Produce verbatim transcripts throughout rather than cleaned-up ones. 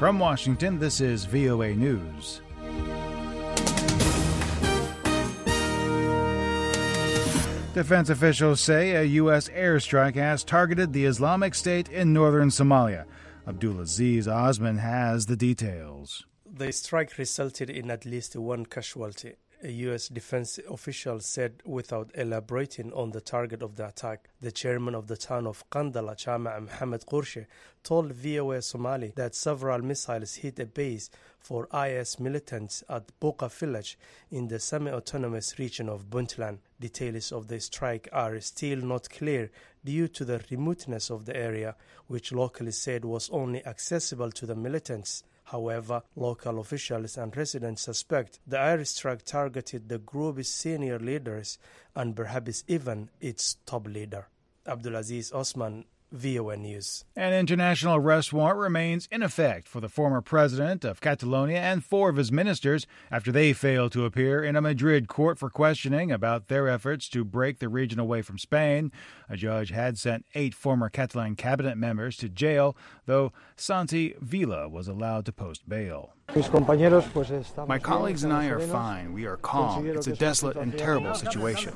From Washington, this is V O A News. Defense officials say a U S airstrike has targeted the Islamic State in northern Somalia. Abdulaziz Osman has the details. The strike resulted in at least one casualty, a U S defense official said without elaborating on the target of the attack. The chairman of the town of Qandala, Jama' Mohammed Qurshe, told V O A Somali that several missiles hit a base for I S militants at Boka village in the semi-autonomous region of Puntland. Details of the strike are still not clear due to the remoteness of the area, which locally said was only accessible to the militants. However, local officials and residents suspect the airstrike targeted the group's senior leaders and perhaps even its top leader. Abdulaziz Osman, V O A News. An international arrest warrant remains in effect for the former president of Catalonia and four of his ministers after they failed to appear in a Madrid court for questioning about their efforts to break the region away from Spain. A judge had sent eight former Catalan cabinet members to jail, though Santi Vila was allowed to post bail. My colleagues and I are fine. We are calm. It's a desolate and terrible situation.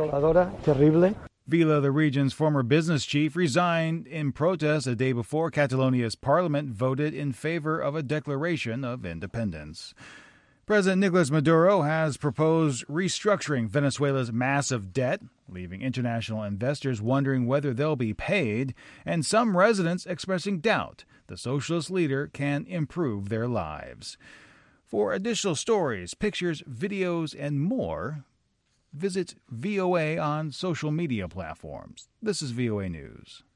Vila, the region's former business chief, resigned in protest a day before Catalonia's parliament voted in favor of a declaration of independence. President Nicolas Maduro has proposed restructuring Venezuela's massive debt, leaving international investors wondering whether they'll be paid, and some residents expressing doubt the socialist leader can improve their lives. For additional stories, pictures, videos, and more, visit V O A on social media platforms. This is V O A News.